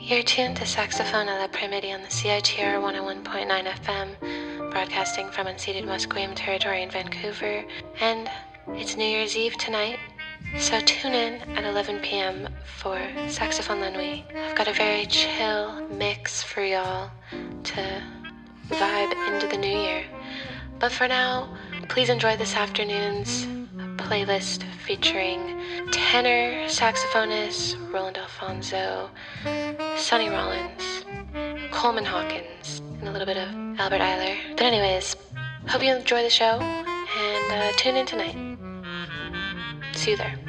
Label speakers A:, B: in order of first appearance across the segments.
A: You're tuned to Saxophone à la Primiti on the CITR 101.9 FM, broadcasting from unceded Musqueam territory in Vancouver, and it's New Year's Eve tonight, so tune in at 11 p.m. for Saxophone La Nuit. I've got a very chill mix for y'all to vibe into the new year. But for now, please enjoy this afternoon's playlist featuring tenor saxophonist Roland Alfonso, Sonny Rollins, Coleman Hawkins, and a little bit of Albert Eiler. But anyways, hope you enjoy the show, and tune in tonight. See you there.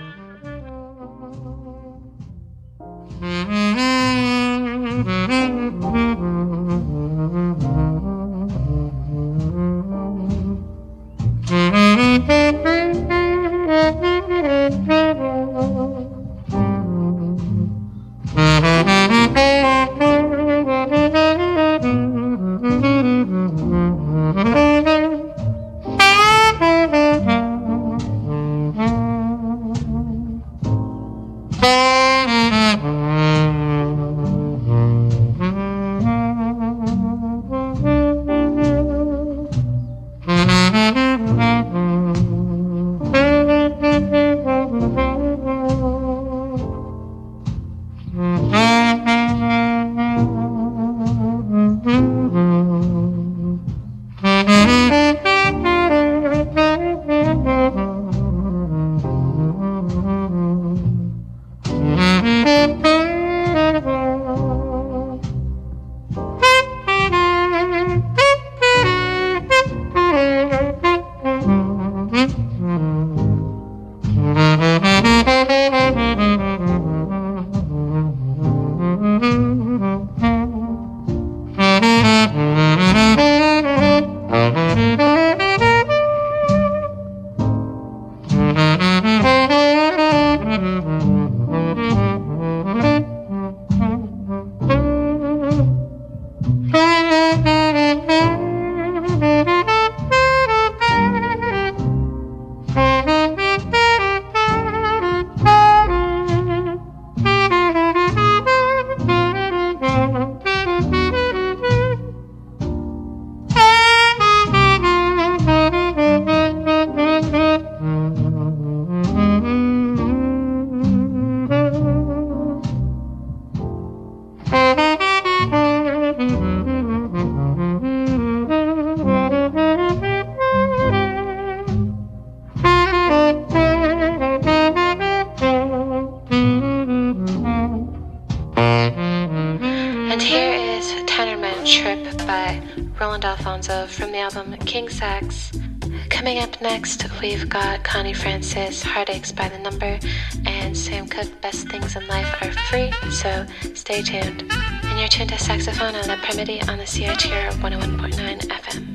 A: From the album King Sax. Coming up next, we've got Connie Francis, Heartaches by the Number, and Sam Cooke, Best Things in Life Are Free, so stay tuned. And you're tuned to Saxophone à la Primiti on the CITR 101.9 FM.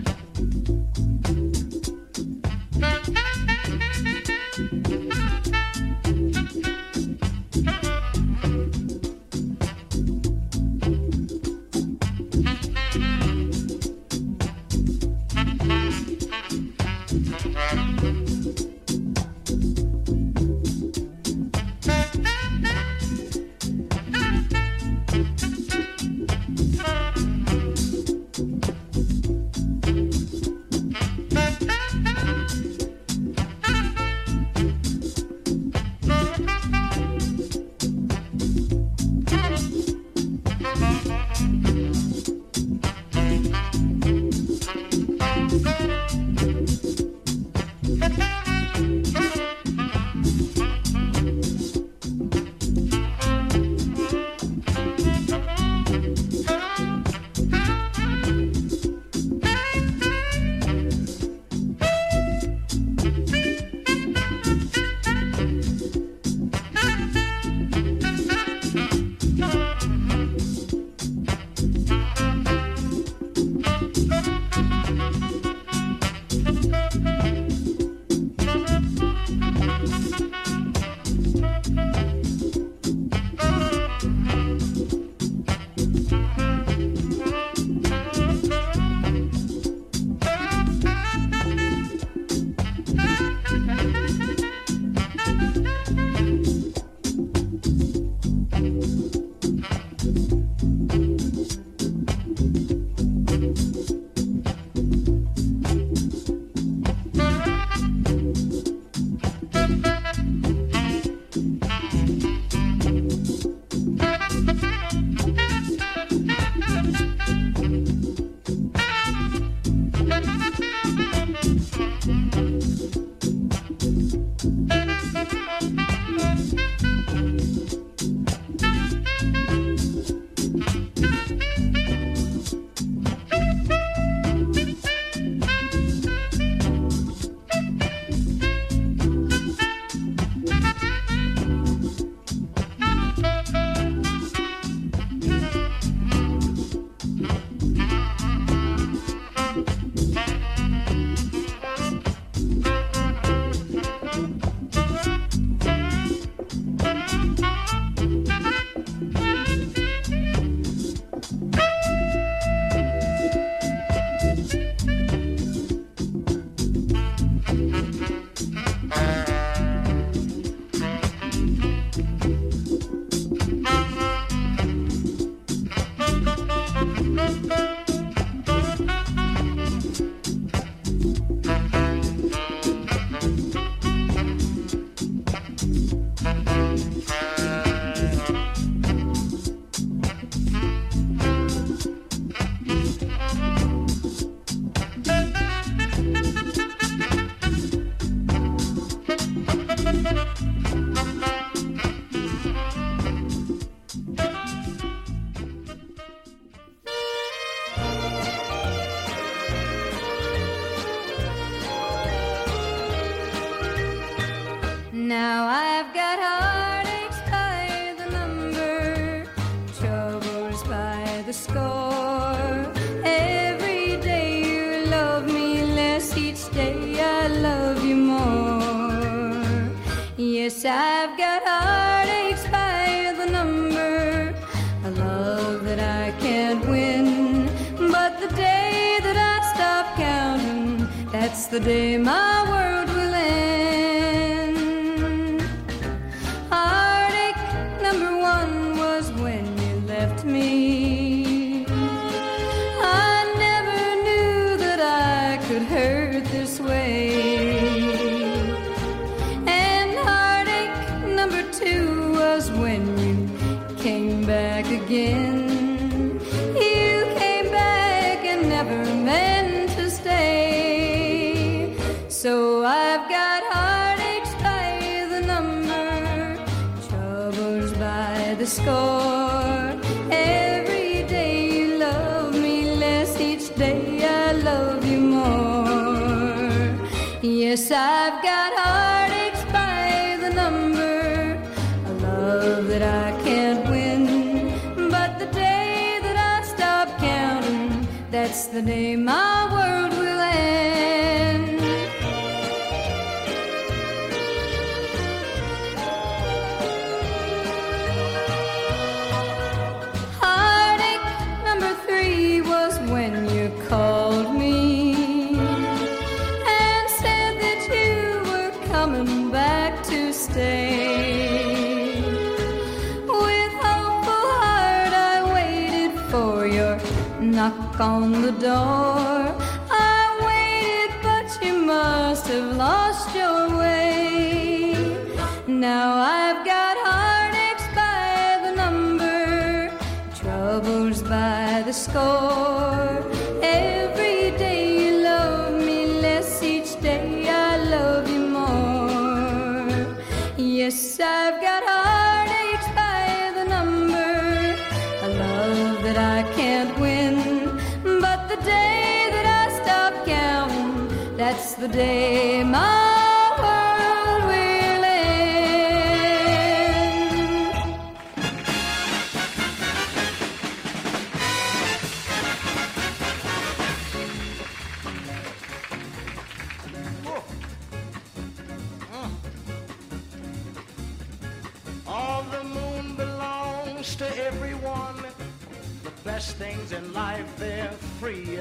B: the score. Every day you love me less, each day I love you more. Yes, I've got heartaches by the number, a love that I can't win. But the day that I stop counting, that's the day my world will end. Heartache number one was when you left me. I never knew that I could hurt this way. And heartache number two was when you came back again. You came back and never meant to stay. So I've got heartaches by the number, troubles by the score. Every day you love me less, each day I love you more. Yes, I've got heartaches by the number, a love that I can't win. But the day that I stop counting, that's the day my world will end. Heartache number three was when you called me and said that you were coming back to stay. With hopeful heart I waited for your knock on the door. I waited, but you must have lost your way. Now I've got heartaches by the number, troubles by the score. Every day you love me less, each day I love you more. Yes, I've got heartaches by the number, a love that I can't win. But the day that I stop counting, that's the day my world will end.
C: All the moon belongs to everyone. The best things in life, they're free.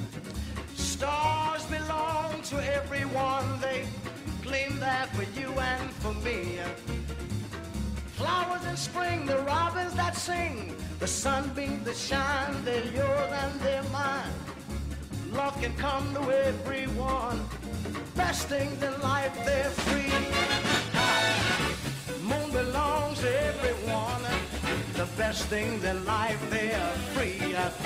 C: Stars belong to everyone. They claim that for you and for me. Flowers in spring, the robins that sing, the sunbeams that shine, they're yours and they're mine. Love can come to everyone. Best things in life, they're free. Moon belongs to everyone. The best things in life, they're free.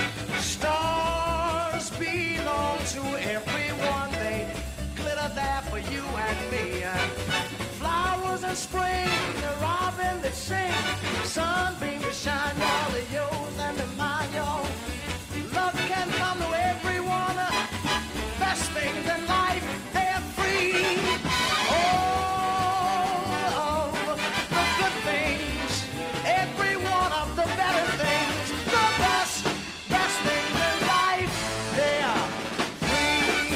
C: Stars belong to everyone. They glitter there for you and me. Flowers in spring, the robin that sing, sunbeam that shine, y'all are yours and they're mine, y'all. Love can come to everyone. Best things in life, they're free. Oh, the good things, every one of the better things, the best things in life, they are free.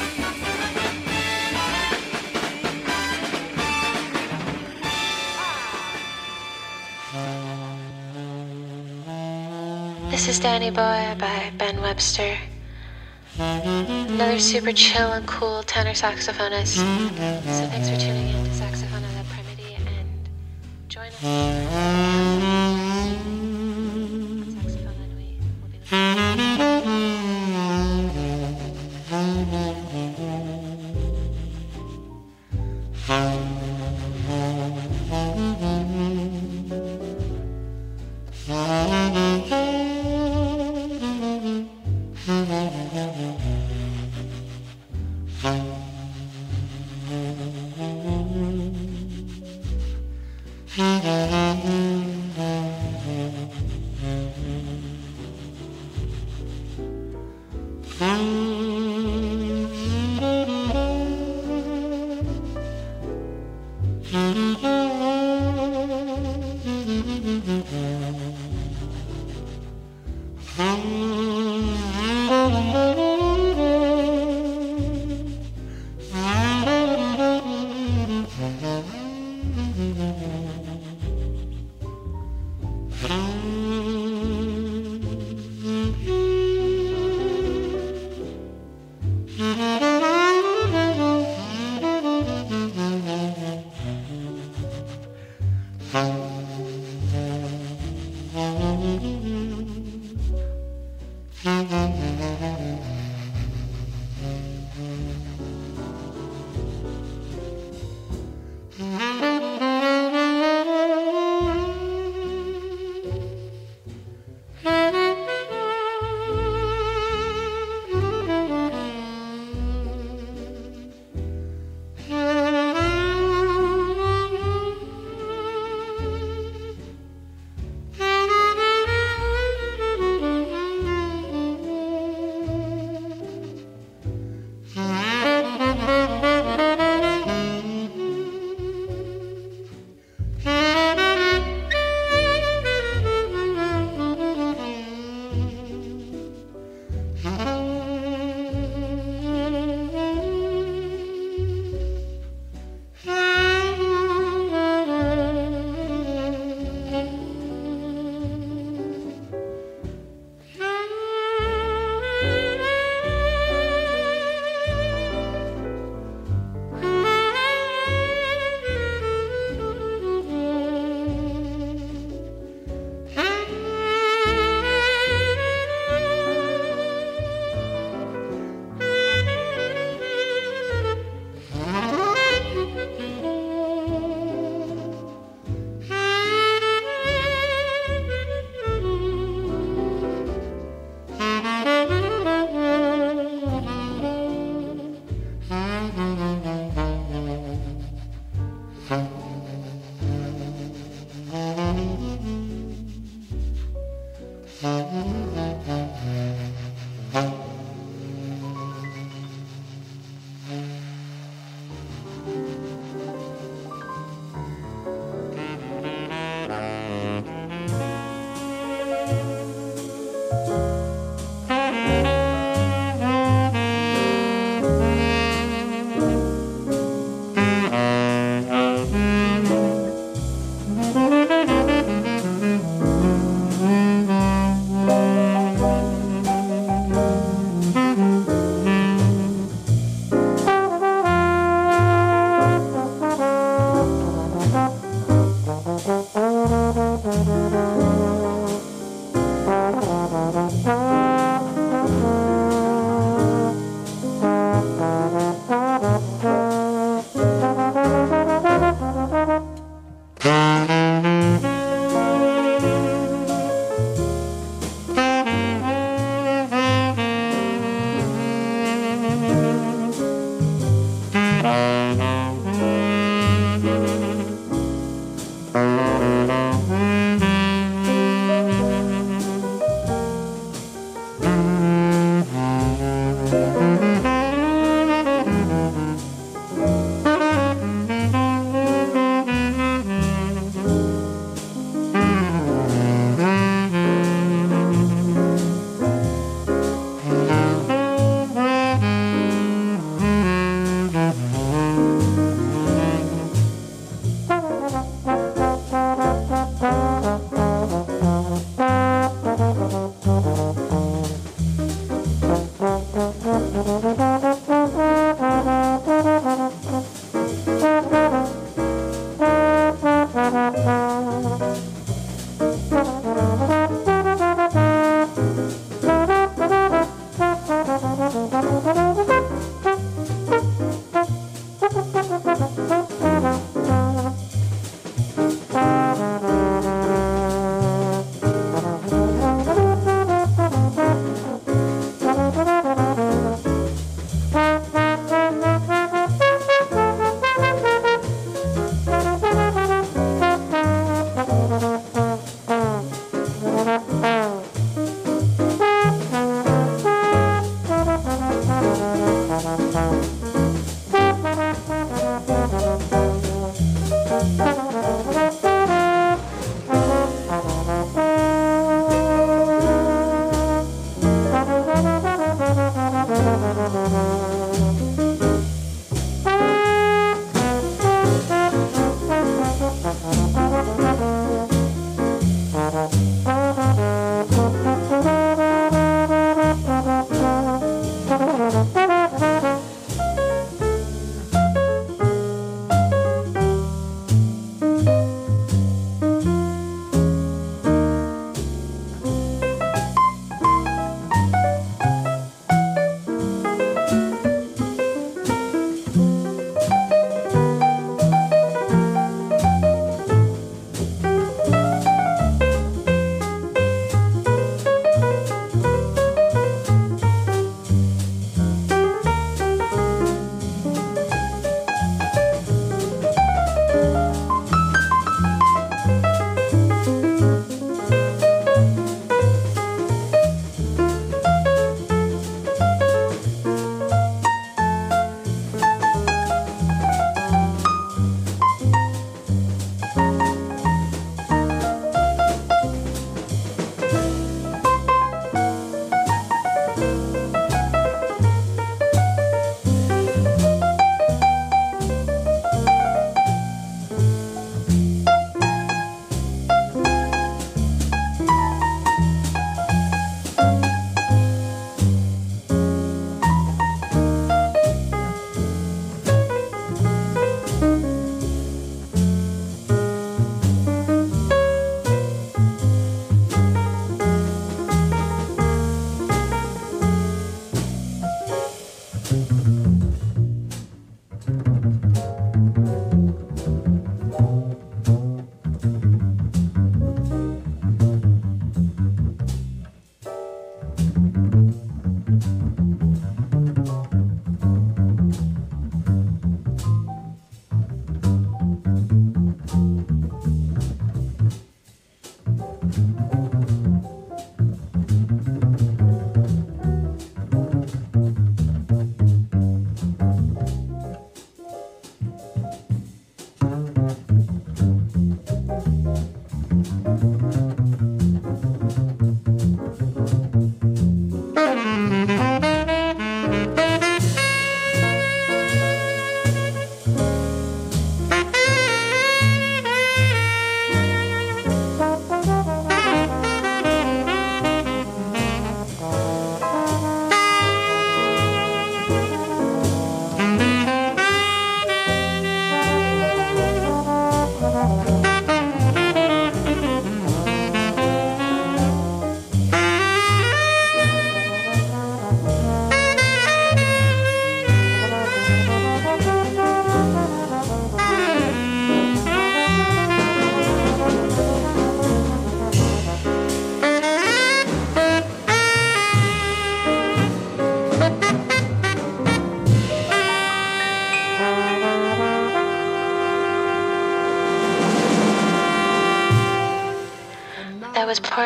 A: This is Danny Boy by Ben Webster. Another super chill and cool tenor saxophonist. So thanks for tuning in to Saxophone à la Primity and join us. Saxophone La Nuit will be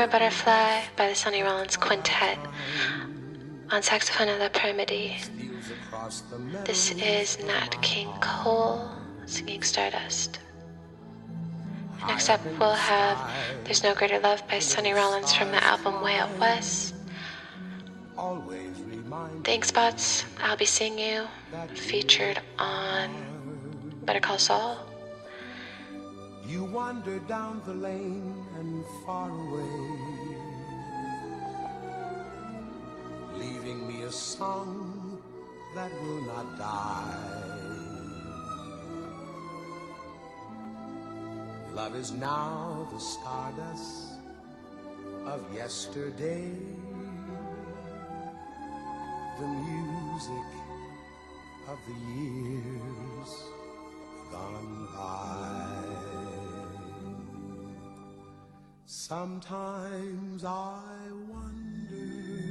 A: before Butterfly by the Sonny Rollins Quintet. On saxophone at La Primity. This is Nat King Cole singing Stardust. And next up we'll have There's No Greater Love by Sonny Rollins from the album Way Out West. The Ink Spots, I'll Be Seeing You, featured on Better Call Saul.
C: You wander down the lane and far away, leaving me a song that will not die. Love is now the stardust of yesterday, the music of the years gone by. Sometimes I wonder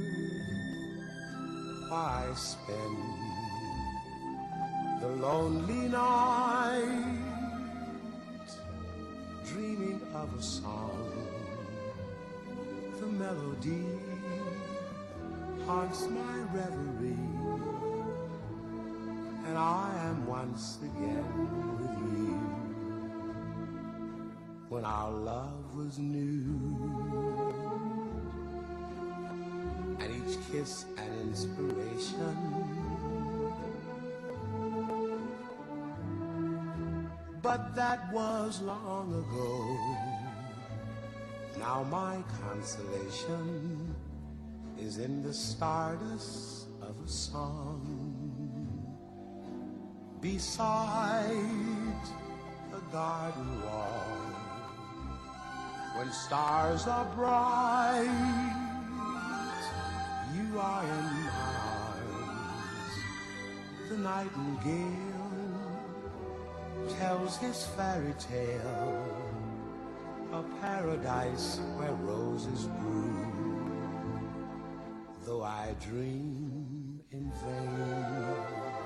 C: why I spend the lonely night dreaming of a song. The melody haunts my reverie, and I am once again with you. When our love was new, and each kiss an inspiration, but that was long ago. Now my consolation is in the stardust of a song beside a garden wall. When stars are bright, you are in my arms. The nightingale tells his fairy tale, a paradise where roses grew. Though I dream in vain,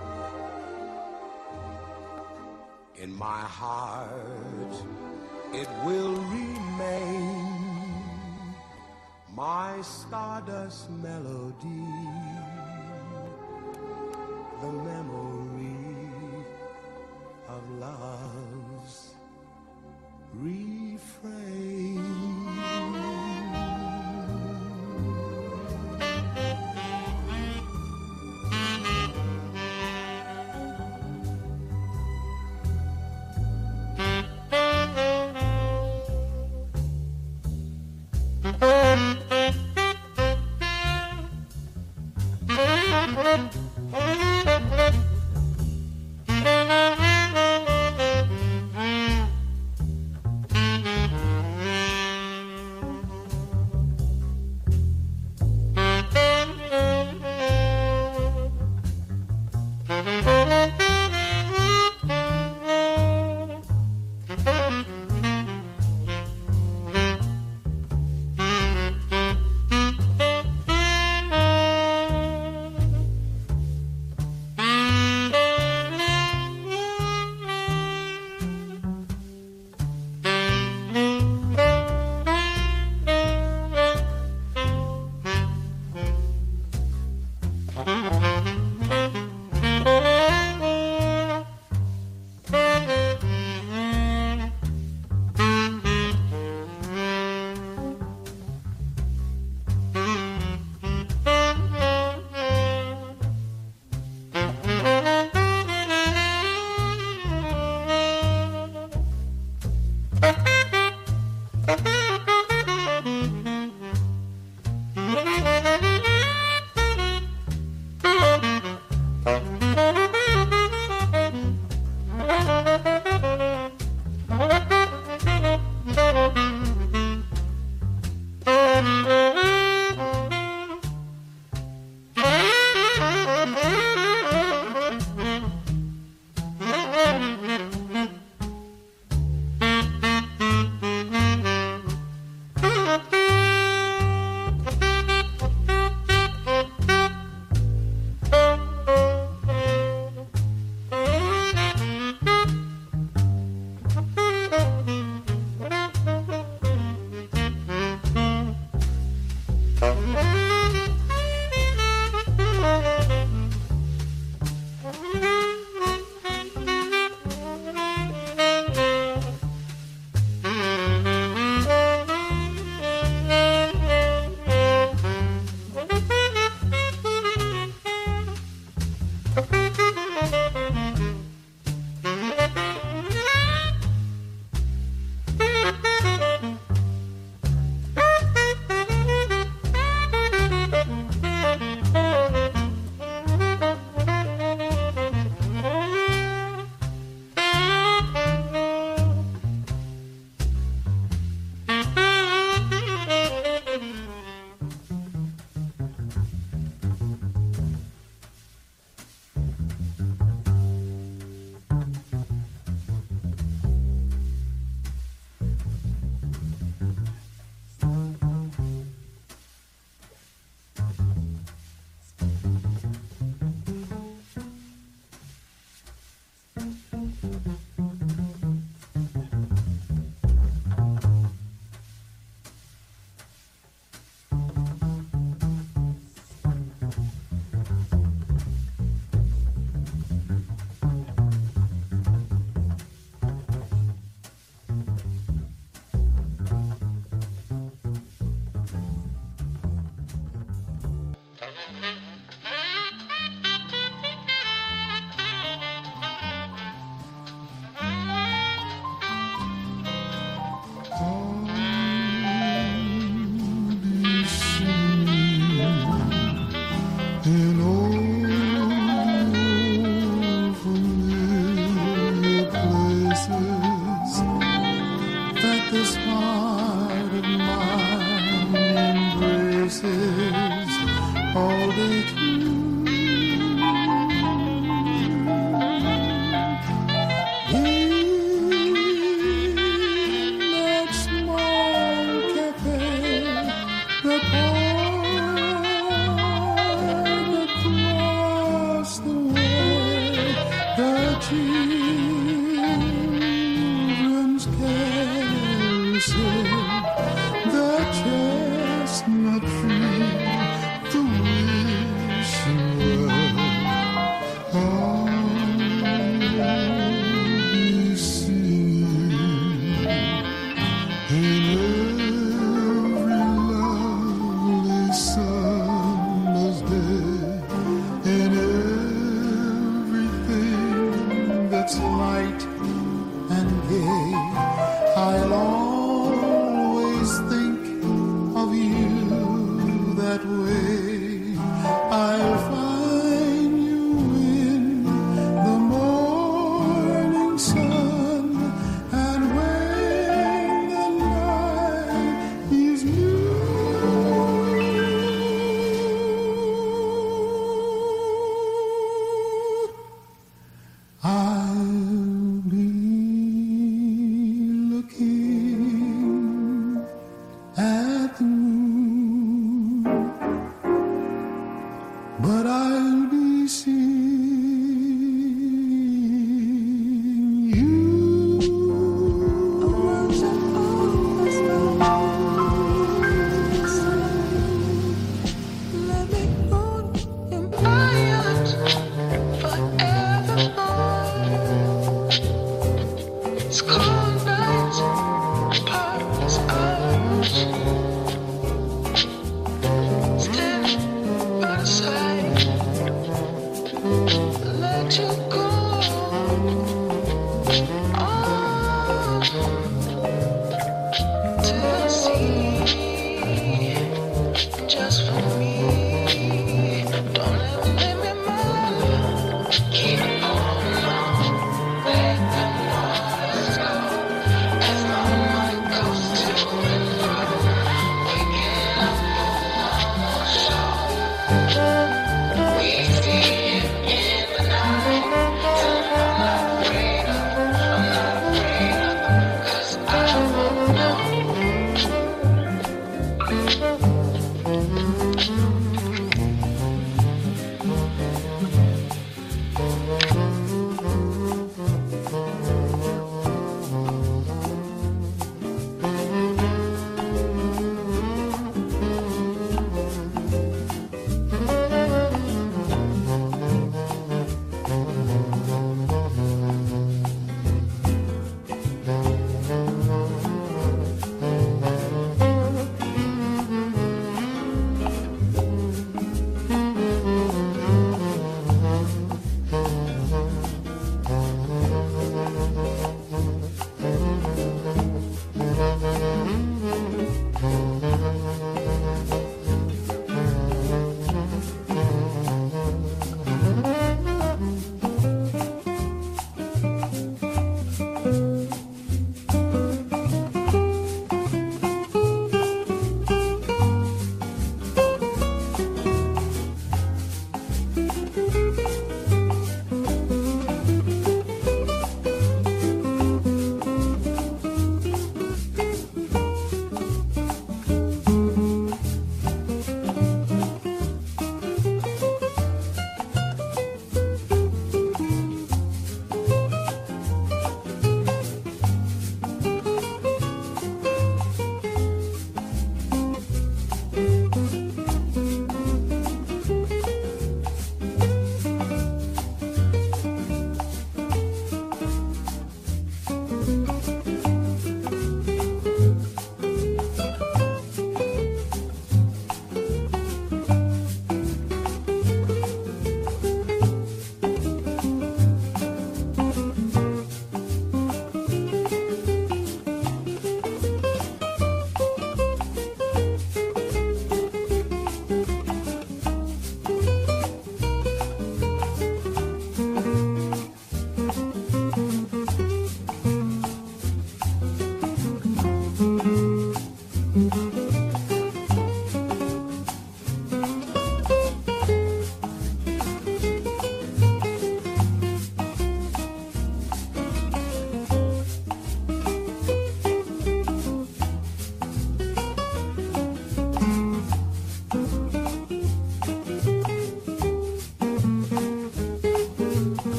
C: in my heart it will remain, my stardust melody, the memory of love's refrain.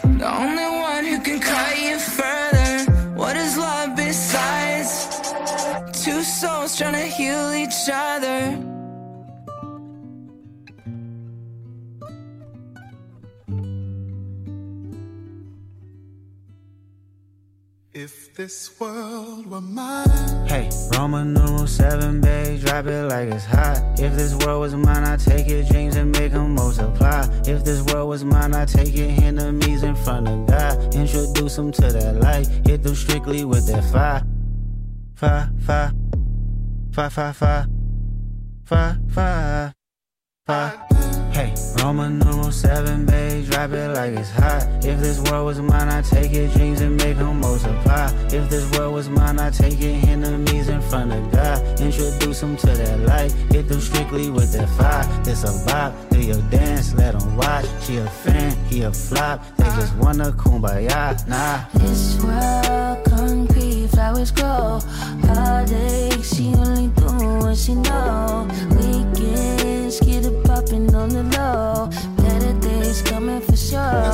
D: the only one who can cut you further. What is love besides two souls trying to heal each other?
E: If this world were mine.
F: Hey, Roman numeral 7, babe, drop it like it's hot. If this world was mine, I'd take your dreams and make them multiply. If this world was mine, I'd take your enemies in front of God. Introduce them to that light, hit them strictly with that fire. Fire, fire, fire, fire, fire, fire, fire, fire. Hey, Roman numeral 7, babe, drop it like it's hot. If this world was mine, I'd take your dreams and make them multiply. If this world was mine, I'd take your enemies in front of God. Introduce them to that light, hit them strictly with that fire. This a bop, do your dance, let them watch. She a fan, he a flop, they just wanna kumbaya, nah.
G: This world concrete, flowers grow. Heartache, she only do what she know. Weekends, get it poppin' on the low. Better days coming for sure.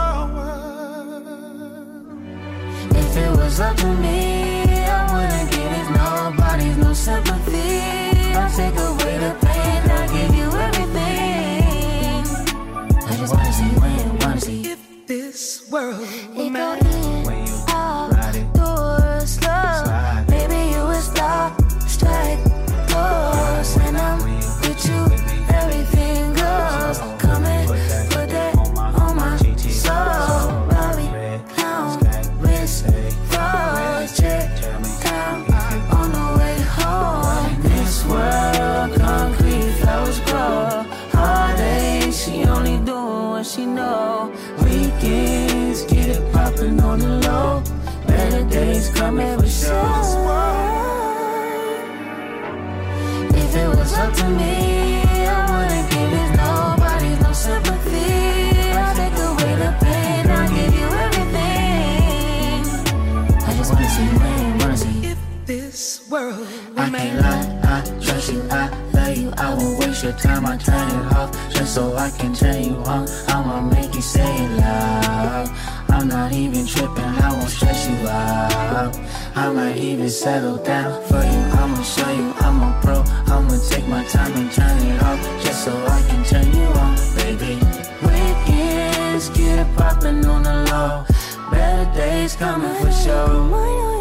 G: If it was up to me, I wouldn't give it nobody's no sympathy. I'll take away the pain, I'll give you everything. I just wanna see when, wanna see
E: If this world were
G: it
E: mine.
G: go in, out, door, slow. Maybe you would stop, strike, pose. And I'm with you, everything goes. Come and put that on my soul. Bobby, down, wrist, froze, check down on the way home. This world, concrete, flowers grow. Heartache, she only doing what she know. Weekends, get it poppin' on the low. Better days coming for sure. If it was up to me, I wouldn't give it nobody no sympathy. I'll take away the pain, I'll give you everything. I just wanna see when, wanna see
E: If this world were
F: I
E: mine.
F: can't lie, I trust you, I love you. I won't waste your time, I turn it off just so I can turn you on. I'ma make you say it loud. I'm not even tripping, I won't stress you out. I might even settle down for you. I'ma show you I'm a pro. I'ma take my time and turn it off just so I can turn you on, baby. Weekends, get it poppin' on the low. Better days coming for sure.